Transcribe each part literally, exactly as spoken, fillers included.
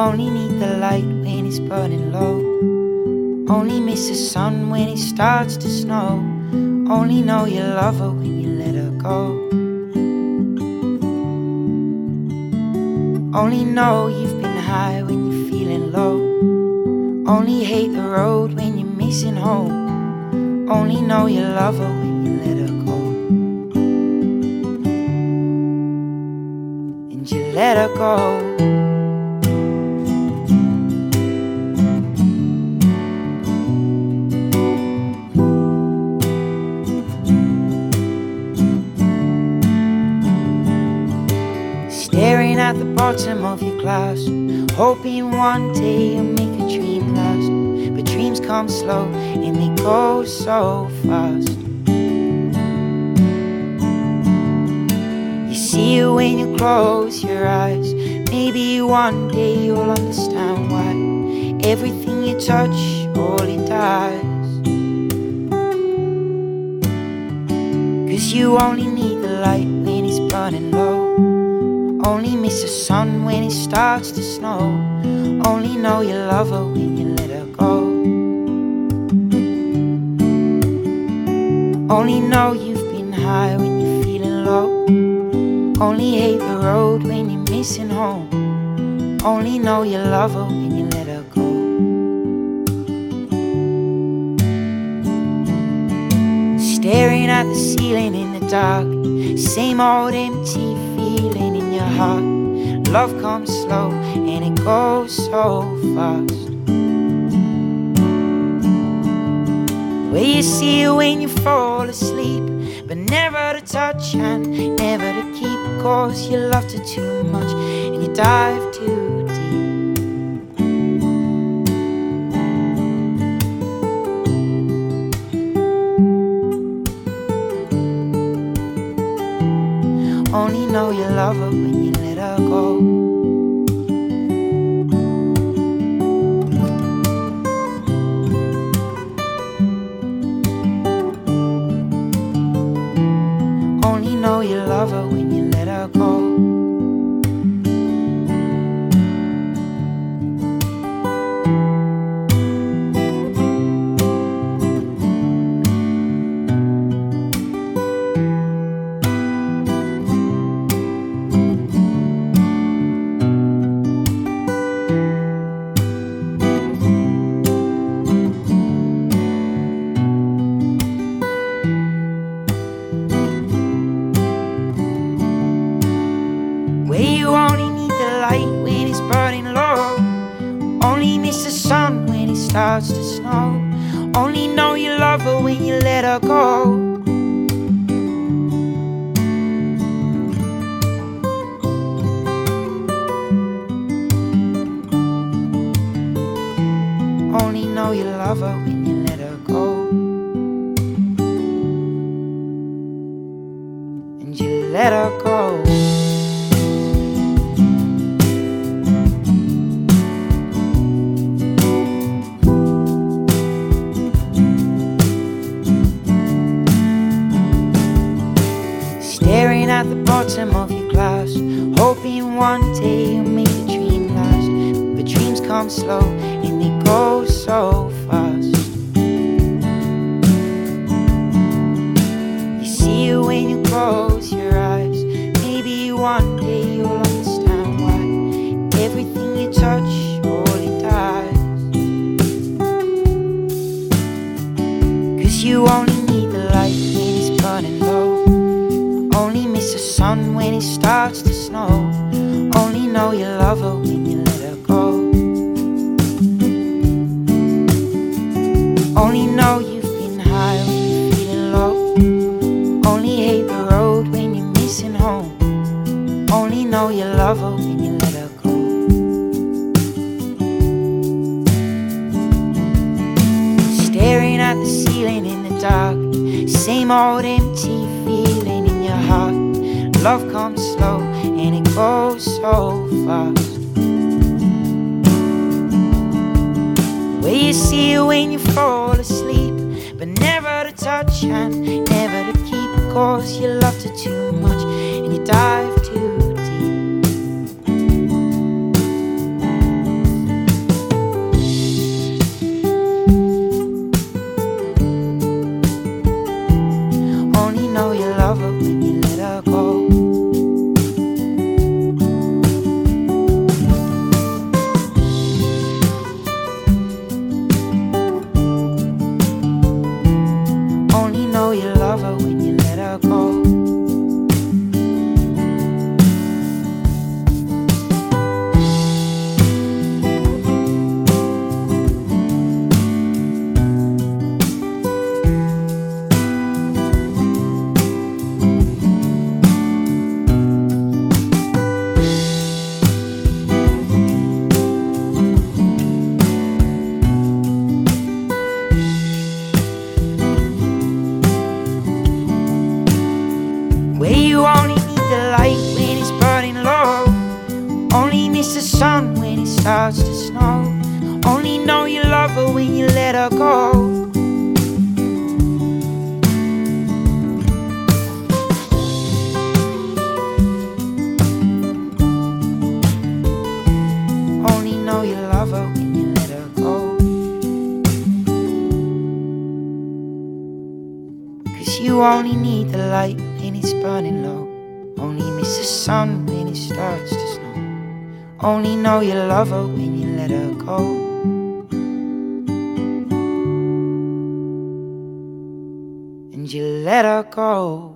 only need the light when it's burning low. Only miss the sun when it starts to snow. Only know you love her when you let her go. Only know you've been high when you're feeling low. Only hate the road when you're missing home. Only know you love her when you let her go. And you let her go. Staring at the bottom of your glass, hoping one day you'll make a dream last. But dreams come slow and they go so fast. You see it when you close your eyes. Maybe one day you'll understand why everything you touch, all it dies. Cause you only need the light when it's burning low. Only miss the sun when it starts to snow. Only know you love her when you let her go. Only know you've been high when you're feeling low. Only hate the road when you're missing home. Only know you love her when you let her go. Staring at the ceiling in the dark, same old empty feeling in your heart. Love comes slow and it goes so fast. Where you see it when you fall asleep, but never to touch and never to keep. Cause you loved her too much and you dive too deep. Only know you love her when you let her go. Only know you love her when you let her go. Where you only need the light when it's burning low. Only miss the sun when it starts to snow. Only know you love her when you let her go. Only know you love her when you let her go. And you let her go. Staring at the bottom of your glass, hoping one day you'll make a dream last. But dreams come slow and they go so fast. You see it when you close your eyes. Maybe one day you'll understand why everything you touch, all it dies. Cause you only need the light when it's burning low. Only miss the sun when it starts to snow. Only know you love her when you let her go. Only know you've been high when you're feeling low. Only hate the road when you're missing home. Only know you love her when you let her go. Staring at the ceiling in the dark, same old empty feeling in your heart. Love comes slow and it goes so fast. Where you see it when you fall asleep, but never to touch and never to keep. Cause you loved her too much and you dive too deep. snow. Only know you love her when you let her go. Only know you love her when you let her go. 'Cause you only need the light when it's burning low. Only miss the sun when it starts to snow. Only know you love her when you let her go. And you let her go.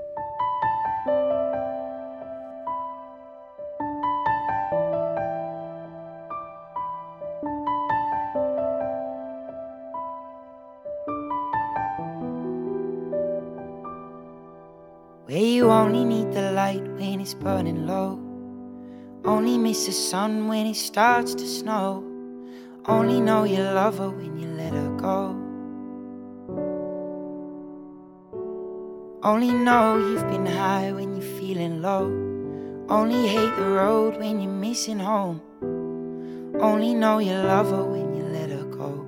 Where you only need the light when it's burning low. Only miss the sun when it starts to snow. Only know you love her when you let her go. Only know you've been high when you're feeling low. Only hate the road when you're missing home. Only know you love her when you let her go.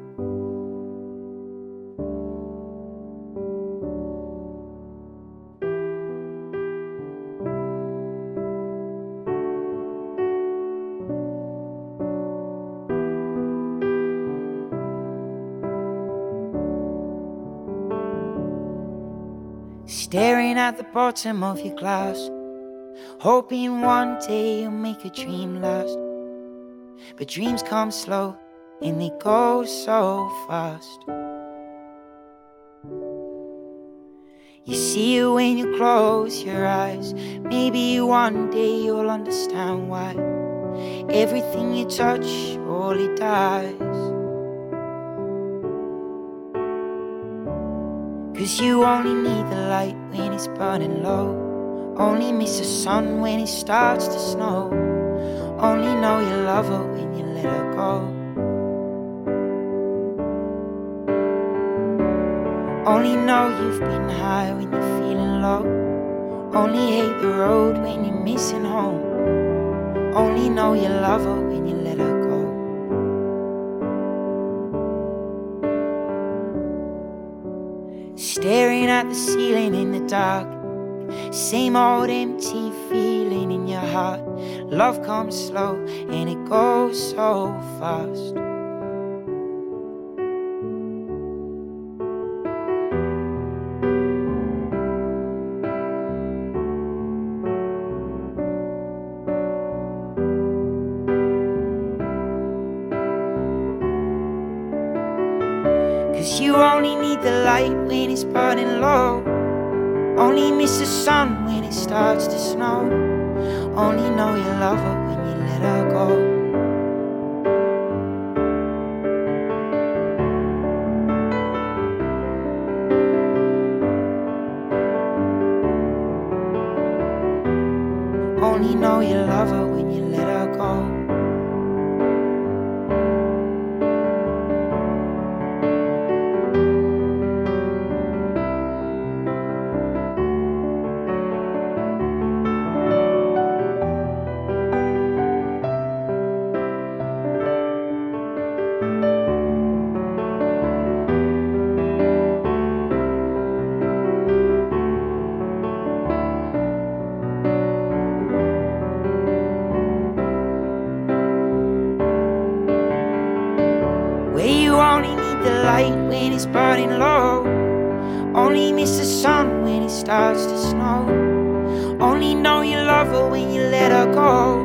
Staring at the bottom of your glass, hoping one day you'll make a dream last. But dreams come slow and they go so fast. You see it when you close your eyes. Maybe one day you'll understand why everything you touch surely dies. 'Cause you only need the light when it's burning low. Only miss the sun when it starts to snow. Only know you love her when you let her go. Only know you've been high when you're feeling low. Only hate the road when you're missing home. Only know you love her when you let her go. Staring at the ceiling in the dark, same old empty feeling in your heart. Love comes slow and it goes so fast. You only need the light when it's burning low. Only miss the sun when it starts to snow. Only know you love her when you let her go. Only know you love her when you let her go. Only need the light when it's burning low. Only miss the sun when it starts to snow. Only know you love her when you let her go.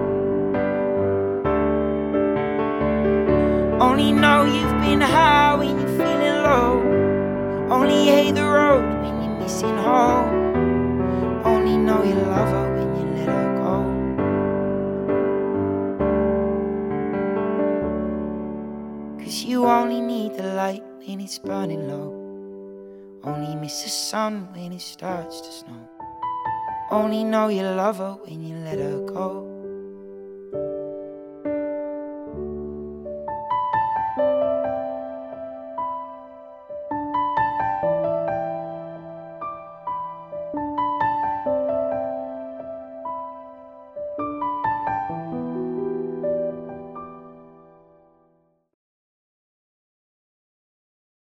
Only know you've been high when you're feeling low. Only hate the road when you're missing home. Only know you love her when you let her go. You only need the light when it's burning low. Only miss the sun when it starts to snow. Only know you love her when you let her go.